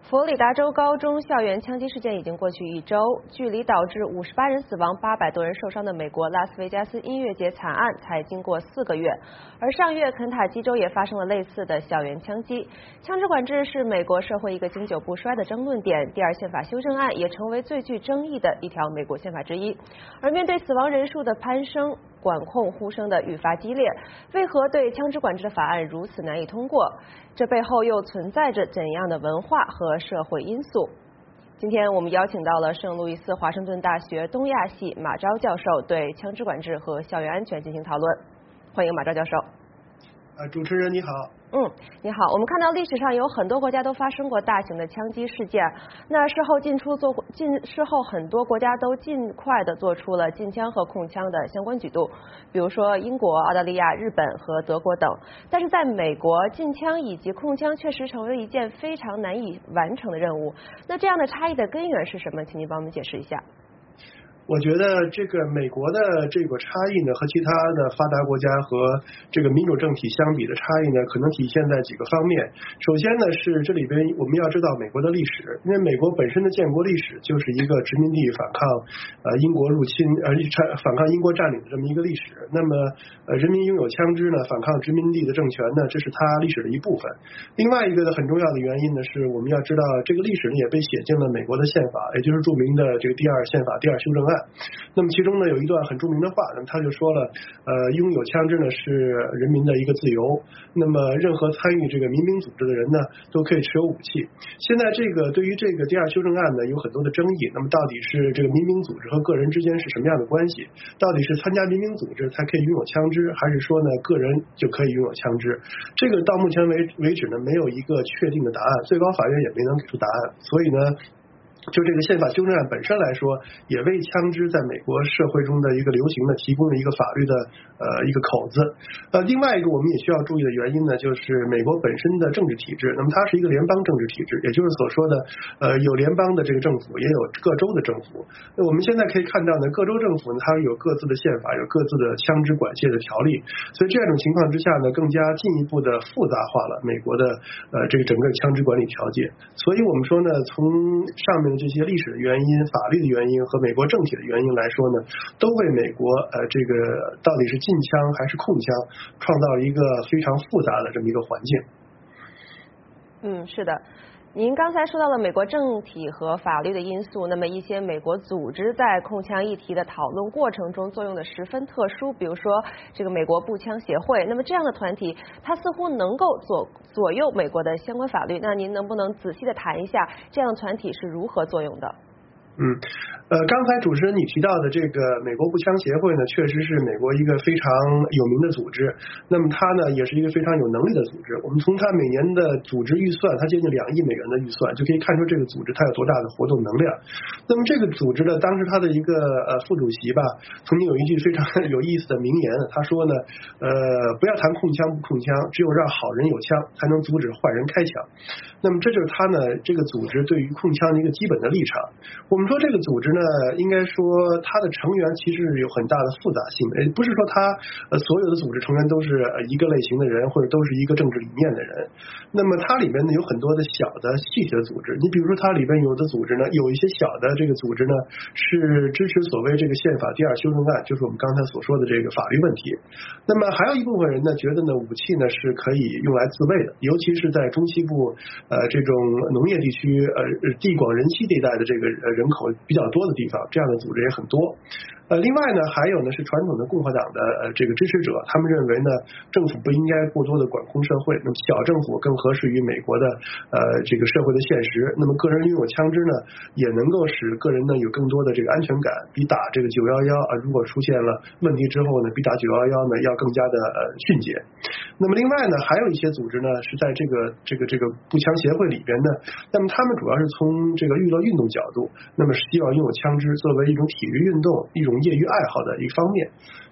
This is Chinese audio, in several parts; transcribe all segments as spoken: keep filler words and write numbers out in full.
佛罗里达州高中校园枪击事件已经过去一周，距离导致五十八人死亡、八百多人受伤的美国拉斯维加斯音乐节惨案才经过四个月。而上月肯塔基州也发生了类似的校园枪击。枪支管制是美国社会一个经久不衰的争论点，第二宪法修正案也成为最具争议的一条美国宪法之一。而面对死亡人数的攀升，管控呼声的愈发激烈，为何对枪支管制的法案如此难以通过？这背后又存在着怎样的文化和社会因素？今天我们邀请到了圣路易斯华盛顿大学东亚系马昭教授，对枪支管制和校园安全进行讨论。欢迎马昭教授。 呃，主持人你好。 嗯，你好。我们看到历史上有很多国家都发生过大型的枪击事件，那事后进出做进事后很多国家都尽快的做出了禁枪和控枪的相关举动，比如说英国、澳大利亚、日本和德国等。但是在美国，禁枪以及控枪确实成为了一件非常难以完成的任务。那这样的差异的根源是什么？请您帮我们解释一下。 我觉得这个美国的这个差异呢，和其他的发达国家和这个民主政体相比的差异呢，可能体现在几个方面。首先呢，是这里边我们要知道美国的历史，因为美国本身的建国历史就是一个殖民地反抗呃英国入侵呃反抗英国占领的这么一个历史。那么呃人民拥有枪支呢，反抗殖民地的政权呢，这是它历史的一部分。另外一个呢，很重要的原因呢，是我们要知道这个历史呢也被写进了美国的宪法，也就是著名的这个第二宪法第二修正案。那么其中呢有一段很著名的话，那么他就说了，呃，拥有枪支呢是人民的一个自由，那么任何参与这个民兵组织的人呢都可以持有武器。现在这个对于这个第二修正案呢有很多的争议，那么到底是这个民兵组织和个人之间是什么样的关系？到底是参加民兵组织才可以拥有枪支，还是说呢个人就可以拥有枪支？这个到目前为为止呢没有一个确定的答案，最高法院也没能给出答案，所以呢就这个宪法修正案本身来说，也为枪支在美国社会中的一个流行呢提供了一个法律的呃一个口子。呃，另外一个我们也需要注意的原因呢，就是美国本身的政治体制，那么它是一个联邦政治体制，也就是所说的呃有联邦的这个政府，也有各州的政府。那我们现在可以看到呢，各州政府呢它有各自的宪法，有各自的枪支管械的条例，所以这种情况之下呢，更加进一步的复杂化了美国的呃这个整个枪支管理条件。所以我们说呢，从上面这些历史的原因、法律的原因和美国政体的原因来说呢，都为美国呃这个到底是禁枪还是控枪创造了一个非常复杂的这么一个环境。 嗯，是的。您刚才说到了美国政体和法律的因素，那么一些美国组织在控枪议题的讨论过程中作用的十分特殊，比如说这个美国步枪协会，那么这样的团体它似乎能够左左右美国的相关法律，那您能不能仔细的谈一下这样的团体是如何作用的？ 嗯，呃，刚才主持人你提到的这个美国步枪协会呢，确实是美国一个非常有名的组织。那么它呢，也是一个非常有能力的组织。我们从它每年的组织预算，它接近两亿美元的预算，就可以看出这个组织它有多大的活动能量。那么这个组织呢，当时它的一个呃副主席吧，曾经有一句非常有意思的名言，他说呢，呃，不要谈控枪不控枪，只有让好人有枪，才能阻止坏人开枪。那么这就是他呢这个组织对于控枪的一个基本的立场。我们说这个组织呢，应该说它的成员其实有很大的复杂性，也不是说它呃所有的组织成员都是呃一个类型的人，或者都是一个政治理念的人。那么它里面呢有很多的小的细节的组织，你比如说它里边有的组织呢，有一些小的这个组织呢是支持所谓这个宪法第二修正案，就是我们刚才所说的这个法律问题。那么还有一部分人呢觉得呢武器呢是可以用来自卫的，尤其是在中西部呃这种农业地区呃地广人稀地带的这个人口比较多的地方，这样的组织也很多。呃，另外呢，还有呢是传统的共和党的呃这个支持者，他们认为呢，政府不应该过多的管控社会，那么小政府更合适于美国的呃这个社会的现实。那么个人拥有枪支呢，也能够使个人呢有更多的这个安全感，比打这个九一一啊，如果出现了问题之后呢，比打九一一呢要更加的呃迅捷。那么另外呢，还有一些组织呢是在这个这个这个步枪协会里边呢，那么他们主要是从这个娱乐运动角度，那么希望拥有枪支作为一种体育运动、一种业余爱好的一个方面。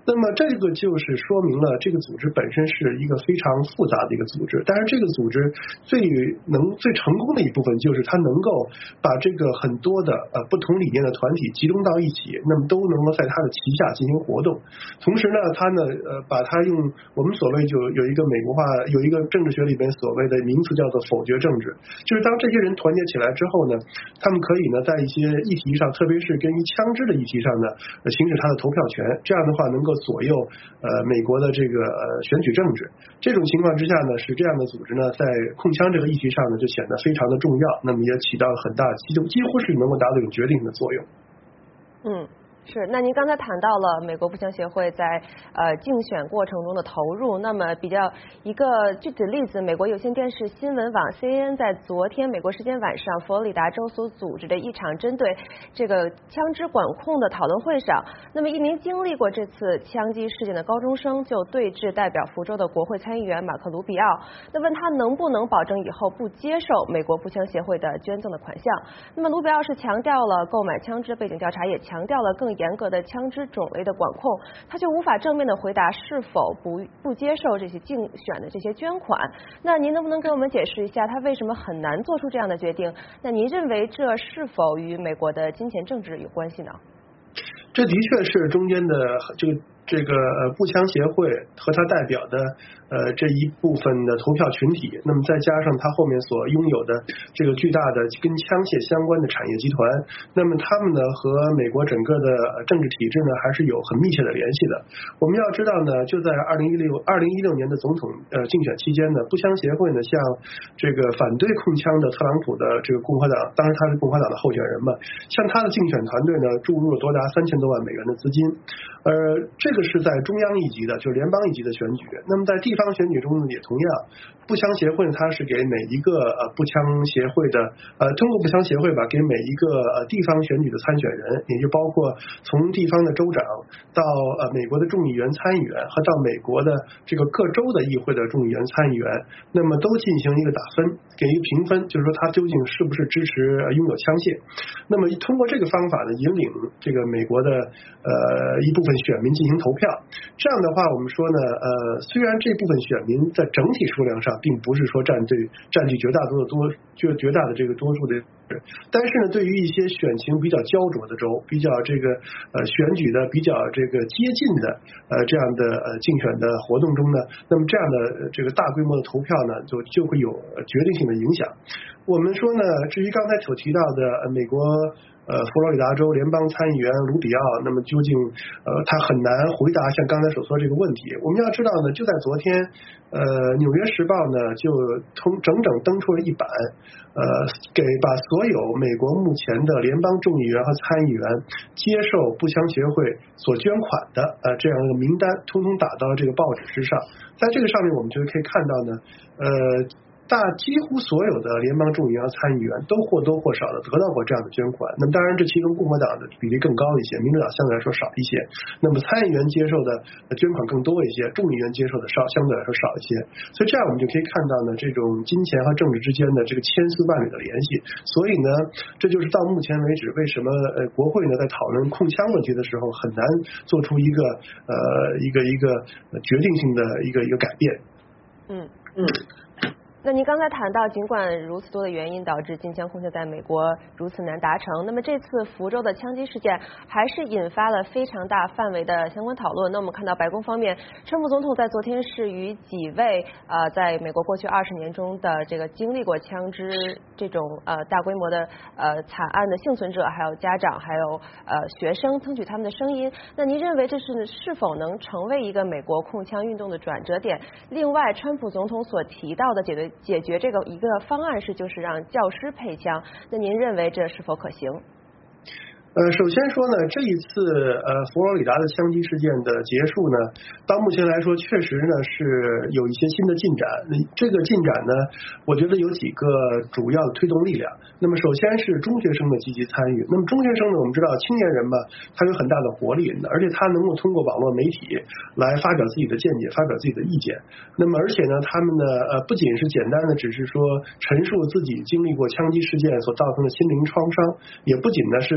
那么这个就是说明了这个组织本身是一个非常复杂的一个组织，但是这个组织最能最成功的一部分就是它能够把这个很多的呃不同理念的团体集中到一起，那么都能够在它的旗下进行活动。同时呢，它呢呃把它用我们所谓就有一个美国化有一个政治学里边所谓的名词叫做否决政治，就是当这些人团结起来之后呢，他们可以呢在一些议题上，特别是跟于枪支的议题上呢，呃、行使他的投票权，这样的话能够左右呃美国的这个呃选举政治。这种情况之下呢，使这样的组织呢在控枪这个议题上呢就显得非常的重要，那么也起到很大几几乎是能够达到一种决定性的作用。 嗯。是，那您刚才谈到了美国步枪协会在呃竞选过程中的投入，那么比较一个具体的例子，美国有线电视新闻网 C N N 在昨天美国时间晚上佛罗里达州所组织的一场针对这个枪支管控的讨论会上，那么一名经历过这次枪击事件的高中生就对峙代表福州的国会参议员马克卢比奥，那问他能不能保证以后不接受美国步枪协会的捐赠的款项。那么卢比奥是强调了购买枪支背景调查，也强调了更严格的枪支种类的管控，他却无法正面的回答是否不不接受这些竞选的这些捐款。那您能不能给我们解释一下他为什么很难做出这样的决定？那您认为这是否与美国的金钱政治有关系呢？ 这的确是中间的这个这个呃步枪协会和他代表的呃这一部分的投票群体，那么再加上他后面所拥有的这个巨大的跟枪械相关的产业集团，那么他们呢和美国整个的政治体制呢还是有很密切的联系的。我们要知道呢，就在二零一六二零一六年的总统呃竞选期间呢，步枪协会呢向这个反对控枪的特朗普的这个共和党，当时他是共和党的候选人嘛，向他的竞选团队呢注入了多达三千多万美元的资金，呃这个是在中央一级的，就是联邦一级的选举。那么在地方选举中呢，也同样，步枪协会它是给每一个呃步枪协会的呃通过步枪协会吧，给每一个呃地方选举的参选人，也就包括从地方的州长到呃美国的众议员参议员，和到美国的这个各州的议会的众议员参议员，那么都进行一个打分，给一个评分，就是说他究竟是不是支持拥有枪械。那么通过这个方法呢，引领这个美国的呃一部分选民进行投票。这样的话，我们说呢，呃，虽然这部分选民在整体数量上并不是说占对占据绝大多数多绝绝大的这个多数的，但是呢，对于一些选情比较焦灼的州，比较这个呃选举的比较这个接近的呃这样的呃竞选的活动中呢，那么这样的这个大规模的投票呢，就就会有决定性的影响。我们说呢，至于刚才所提到的美国呃佛罗里达州联邦参议员卢比奥，那么究竟呃他很难回答像刚才所说这个问题。我们要知道呢，就在昨天，呃纽约时报呢就从整整登出了一版，呃给把所有美国目前的联邦众议员和参议员接受步枪协会所捐款的呃这样一个名单，通通打到这个报纸之上。在这个上面，我们就可以看到呢，呃。大几乎所有的联邦众议员和参议员都或多或少的得到过这样的捐款。那么当然，这其中共和党的比例更高一些，民主党相对来说少一些。那么参议员接受的捐款更多一些，众议员接受的少相对来说少一些。所以这样我们就可以看到呢，这种金钱和政治之间的这个千丝万缕的联系。所以呢，这就是到目前为止为什么呃国会呢在讨论控枪问题的时候很难做出一个呃一个一个决定性的一个一个改变。 嗯嗯。那您刚才谈到，尽管如此多的原因导致禁枪控限在美国如此难达成，那么这次福州的枪击事件还是引发了非常大范围的相关讨论。那我们看到白宫方面，川普总统在昨天是与几位呃在美国过去二十年中的这个经历过枪支这种呃大规模的呃惨案的幸存者，还有家长，还有呃学生，争取他们的声音。那您认为这是是否能成为一个美国控枪运动的转折点？另外，川普总统所提到的解决解决这个一个方案是就是让教师配枪，那您认为这是否可行？ 呃，首先说呢，这一次呃佛罗里达的枪击事件的结束呢，到目前来说确实呢是有一些新的进展。这个进展呢，我觉得有几个主要的推动力量。那么首先是中学生的积极参与。那么中学生呢，我们知道青年人嘛，他有很大的活力，而且他能够通过网络媒体来发表自己的见解，发表自己的意见。那么而且呢，他们呢呃不仅是简单的只是说陈述自己经历过枪击事件所造成的心灵创伤，也不仅呢是只讨论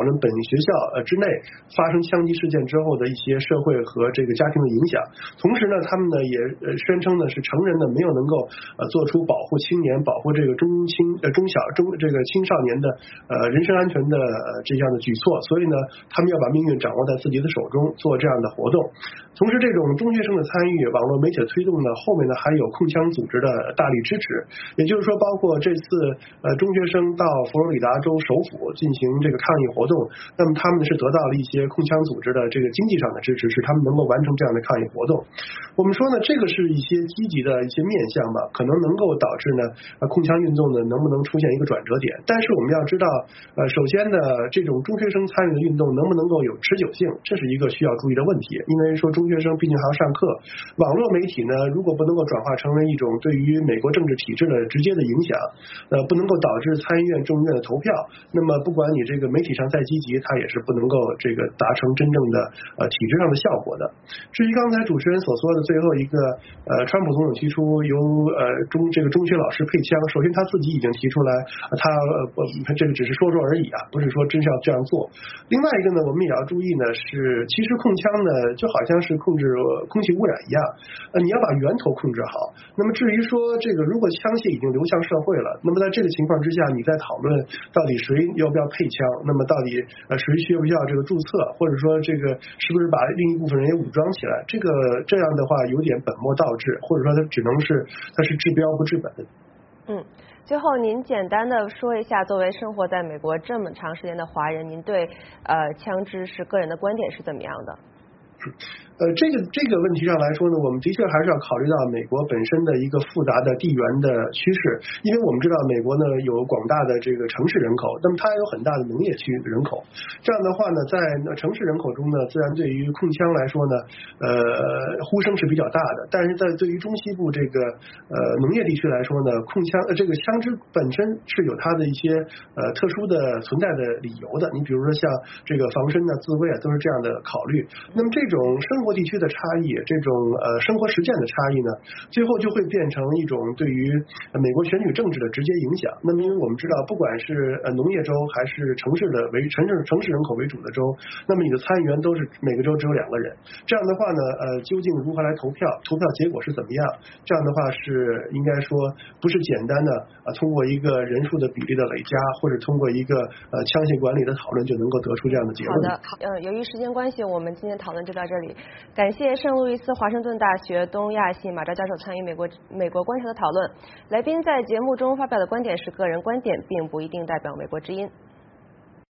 论本学校呃之内发生枪击事件之后的一些社会和这个家庭的影响。同时呢，他们呢也呃宣称呢是成人呢没有能够呃做出保护青年、保护这个中青呃中小中这个青少年的呃人身安全的呃这样的举措，所以呢，他们要把命运掌握在自己的手中，做这样的活动。同时，这种中学生的参与，网络媒体的推动呢，后面呢还有控枪组织的大力支持。也就是说，包括这次呃中学生到佛罗里达州首府进行这个抗议活动，那么他们是得到了一些控枪组织的这个经济上的支持，使他们能够完成这样的抗议活动。我们说呢，这个是一些积极的一些面向吧，可能能够导致呢呃控枪运动呢能不能出现一个转折点。但是我们要知道，呃，首先呢，这种中学生参与的运动能不能够有持久性，这是一个需要注意的问题。因为说中学生毕竟还要上课，网络媒体呢，如果不能够转化成为一种对于美国政治体制的直接的影响，呃，不能够导致参议院、众议院的投票，那么不管你这个媒体上再积极，它也是不能够这个达成真正的呃体制上的效果的。至于刚才主持人所说的最后一个，呃，川普总统提出由呃中这个中学老师配枪，首先他自己已经提出来，他呃这个只是说说而已啊，不是说真是要这样做。另外一个呢，我们也要注意呢，是其实控枪呢就好像是控制空气污染一样，呃，你要把源头控制好。那么至于说这个如果枪械已经流向社会了，那么在这个情况之下，你在讨论到底谁要不要配枪，那么到底呃谁需不需要这个注册，或者说这个是不是把另一部分人也武装起来，这个这样的话有点本末倒置，或者说它只能是它是治标不治本。 嗯。最后，您简单的说一下，作为生活在美国这么长时间的华人，您对呃枪支是个人的观点是怎么样的？ 呃，这个这个问题上来说呢，我们的确还是要考虑到美国本身的一个复杂的地缘的趋势，因为我们知道美国呢有广大的这个城市人口，那么它也有很大的农业区人口，这样的话呢，在城市人口中呢，自然对于控枪来说呢，呃，呼声是比较大的，但是在对于中西部这个呃农业地区来说呢，控枪呃这个枪支本身是有它的一些呃特殊的存在的理由的，你比如说像这个防身啊、自卫啊，都是这样的考虑。那么这种生活地区的差异，这种呃生活实践的差异呢，最后就会变成一种对于美国选举政治的直接影响。那么因为我们知道，不管是呃农业州还是城市的为城市城市人口为主的州，那么你的参议员都是每个州只有两个人。这样的话呢，呃，究竟如何来投票，投票结果是怎么样？这样的话是应该说不是简单的啊、呃、通过一个人数的比例的累加，或者通过一个呃枪械管理的讨论就能够得出这样的结论。 好的，呃，由于时间关系，我们今天讨论就到这里。感谢圣路易斯华盛顿大学东亚系马昭教授参与美国美国观察的讨论。来宾在节目中发表的观点是个人观点，并不一定代表美国之音。